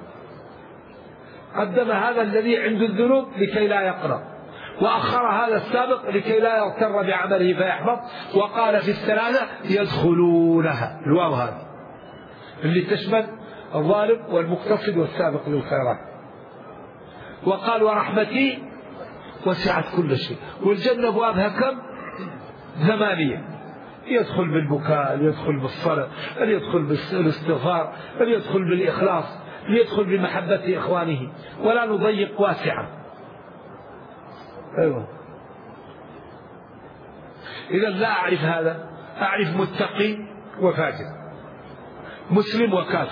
قدم هذا الذي عنده الذنوب لكي لا يقنط، وأخر هذا السابق لكي لا يغتر بعمله فيحبط. وقال في الثلاثة يدخلونها، الواو هذه اللي تشمل الظالم والمقتصد والسابق للخيرات. وقال ورحمتي وسعت كل شيء. والجنة أبوابها كم؟ ثمانية. يدخل بالبكاء، يدخل بالصلاة، يدخل بالاستغفار، يدخل بالإخلاص، يدخل بمحبة إخوانه، ولا نضيق واسعا. أيوة. إذا لا أعرف هذا، أعرف متقي وفاجر، مسلم وكافر.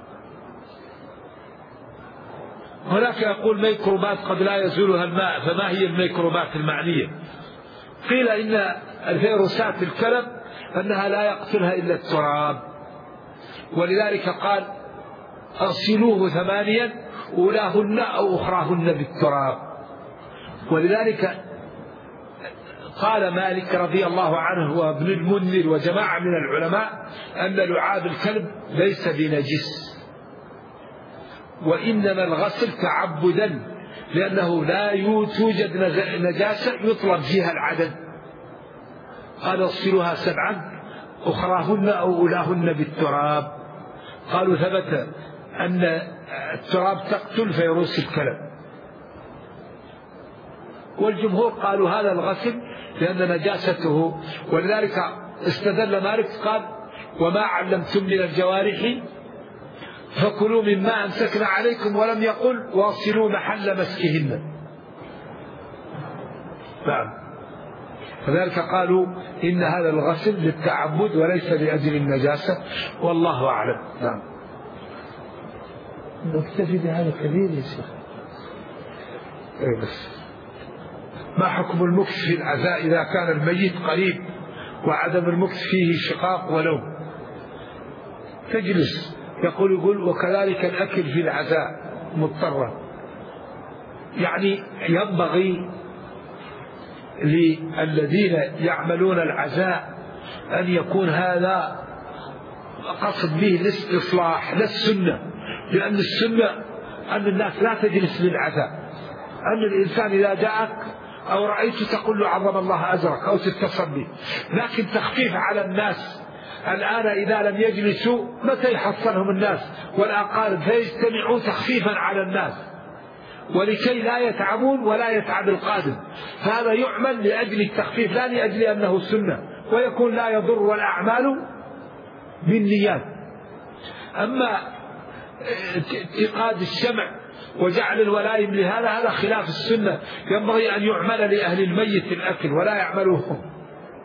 هناك يقول ميكروبات قد لا يزولها الماء، فما هي الميكروبات المعنية؟ قيل إن الفيروسات الكلب أنها لا يقتلها إلا التراب، ولذلك قال أغسلوه ثمانيا أولاهن أو أخراهن بالتراب. ولذلك قال مالك رضي الله عنه وابن المنذر وجماعة من العلماء أن لعاب الكلب ليس بنجس، وإنما الغسل تعبدا، لأنه لا توجد نجاسة يطلب فيها العدد. قال اغسلوها سبعا أخراهن أو أولاهن بالتراب. قالوا ثبت أن التراب تقتل فيروس الكلب. والجمهور قالوا هذا الغسل لأن نجاسته، ولذلك استدل مالك قال وما علمتم من الجوارح فكلوا مما أمسكنا عليكم، ولم يقل واصلوا محل مسكهن. نعم. فذلك قالوا إن هذا الغسل للتعبد وليس لأجل النجاسة، والله أعلم. نعم. نكتفي بهذا كبير يا شيخ. إيه بس. ما حكم المكث في العزاء إذا كان الميت قريب وعدم المكث فيه شقاق ولوم؟ تجلس. يقول يقول وكذلك الأكل في العزاء مضطرا. يعني ينبغي للذين يعملون العزاء أن يكون هذا قصد به الإصلاح لا السنة، لأن السنة أن الناس لا تجلس للعزاء، أن الإنسان إذا جاءك أو رأيت تقول له عظم الله أجرك أو تتصل به، لكن تخفيف على الناس. الآن إذا لم يجلسوا متى يحصلهم الناس والأقارب فيجتمعوا تخفيفا على الناس، ولكي لا يتعبون ولا يتعب القادم. فهذا يعمل لأجل التخفيف لا لأجل أنه سنة، ويكون لا يضر والأعمال بالنيات. أما اتقاد الشمع وجعل الولائم لهذا هذا خلاف السنة، ينبغي أن يعمل لأهل الميت الأكل ولا يعملوهم.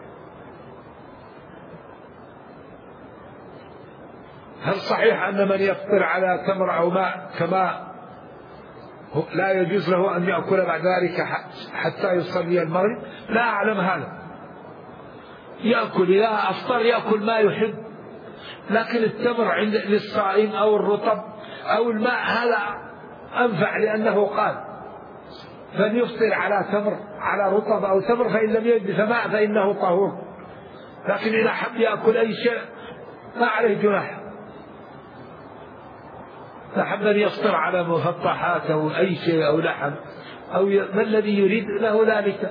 هل صحيح أن من يفطر على تمر أو ماء كما لا يجوز له أن يأكل بعد ذلك حتى يصلي المغرب؟ لا أعلم هذا. يأكل إذا أفطر يأكل ما يحب، لكن التمر عند للصائم أو الرطب أو الماء هذا أنفع، لأنه قال فليفطر على تمر على رطب أو تمر فإن لم يجد فماء فإنه طهور. لكن إذا حب يأكل أي شيء ما عليه جناح. حب أن يفطر على مفطحات أو أي شيء أو لحم أو ي... ما الذي يريد له ذلك.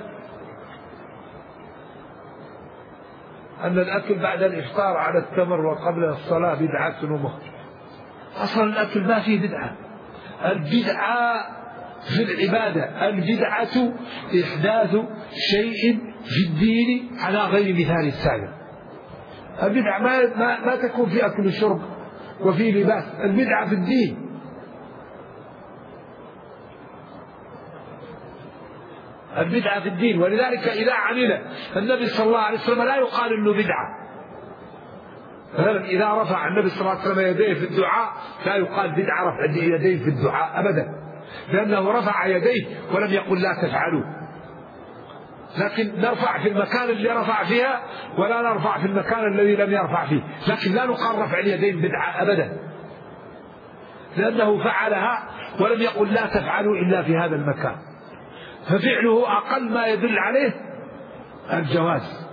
أن الأكل بعد الإفطار على التمر وقبل الصلاة بدعة ومخ. أصلا الأكل ما فيه بدعة. البدعة في العبادة، البدعة إحداث شيء في الدين على غير مثال السابق. البدعة ما, ما, ما تكون في أكل وشرب وفي لباس، البدعة في الدين. البدعة في الدين. ولذلك إذا عمل النبي صلى الله عليه وسلم لا يقال إنه بدعة. مثلا إذا رفع النبي صلى الله عليه وسلم يديه في الدعاء لا يقال بدعة رفع يديه في الدعاء أبدا، لأنه رفع يديه ولم يقل لا تفعلوا، لكن نرفع في المكان اللي رفع فيها ولا نرفع في المكان الذي لم يرفع فيه. لكن لا نقال رفع اليدين بدعة أبدا، لأنه فعلها ولم يقل لا تفعلوا إلا في هذا المكان، ففعله أقل ما يدل عليه الجواز.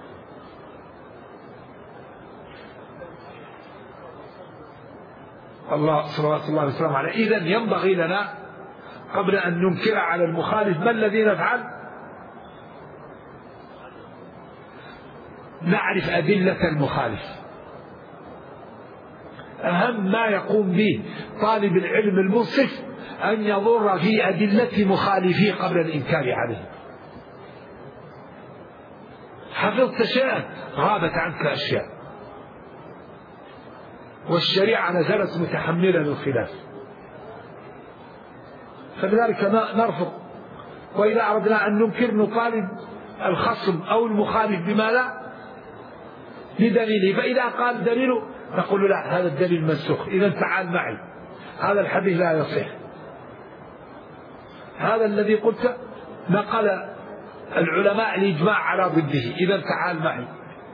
الله صلوات الله وسلامه عليه. إذن ينبغي لنا قبل أن ننكر على المخالف ما الذي نفعل؟ نعرف أدلة المخالف. أهم ما يقوم به طالب العلم المنصف أن يضر في أدلة مخالفيه قبل الإنكار عليه. حفظت شيئا غابت عنك أشياء، والشريعة نزلت متحملة للخلاف، فلذلك نرفض. وإذا أردنا أن ننكر نطالب الخصم أو المخالف بما لا بدليله، فإذا قال دليله نقول لا هذا الدليل منسوخ، إذا تعال معي، هذا الحديث لا يصح، هذا الذي قلت نقل العلماء الإجماع على ضده، إذا تعال معي.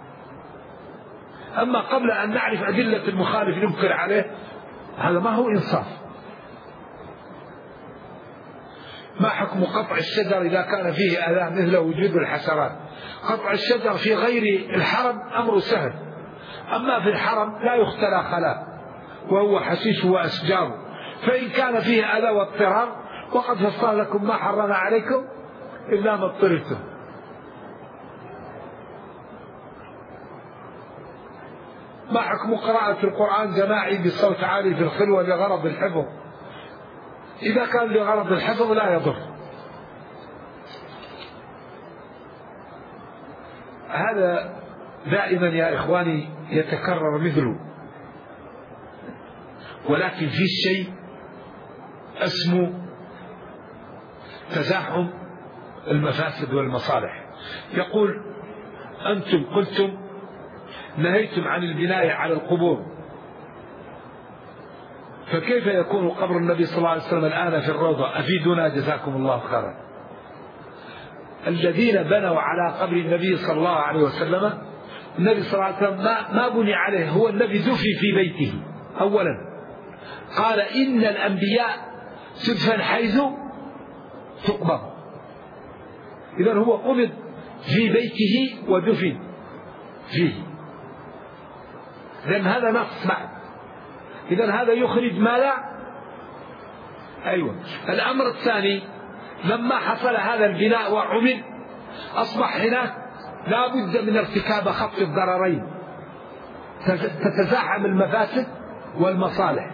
أما قبل أن نعرف أدلة المخالف ننكر عليه هذا ما هو إنصاف. ما حكم قطع الشجر إذا كان فيه أذى مثل وجود الحشرات؟ قطع الشجر في غير الحرم أمر سهل، أما في الحرم لا يختلى خلاء وهو حشيش وأشجار، فإن كان فيه أذى واضطرار وقد فصل لكم ما حرم عليكم إلا ما اضطررتم. ما حكم قراءة القرآن جماعي بصوت عالي في الخلوة لغرض الحفظ؟ إذا كان لغرض الحفظ لا يضر. هذا دائما يا إخواني يتكرر مثله، ولكن في شيء اسمه تزاحم المفاسد والمصالح. يقول أنتم قلتم نهيتم عن البناء على القبور، فكيف يكون قبر النبي صلى الله عليه وسلم الآن في الروضة؟ أفيدونا جزاكم الله خيرا. الذين بنوا على قبر النبي صلى الله عليه وسلم، النبي صلى الله عليه وسلم ما, ما بني عليه، هو النبي دفن في بيته. أولا قال إن الأنبياء تدفن حيث تقبر، إذن هو قبض في بيته ودفن فيه، لأن هذا نص بعد، إذن هذا يخرج ما لا. أيوة. الأمر الثاني لما حصل هذا البناء وعمل أصبح هناك لا بد من ارتكاب خط الضررين، تتزاحم المفاسد والمصالح.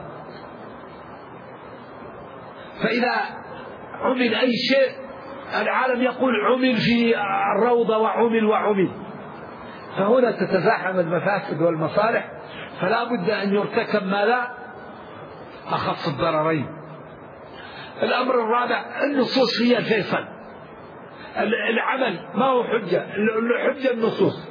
فإذا عمل أي شيء العالم يقول عمل في الروضة وعمل وعمل، فهنا تتزاحم المفاسد والمصالح، فلا بد أن يرتكب ما لا أخف الضررين. الأمر الرابع النصوص هي الفيصل، العمل ما هو حجة، الحجة النصوص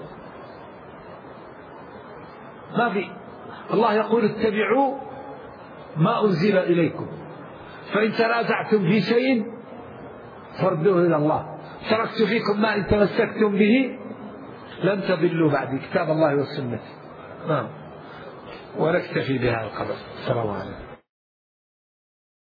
ما في. الله يقول اتبعوا ما أنزل إليكم، فإن تنازعتم في شيء فردوه إلى الله، تركت فيكم ما إن تمسكتم به لن تضلوا بعد، كتاب الله والسنة. نعم. ونكتفي بهذا القدر. السلام عليكم.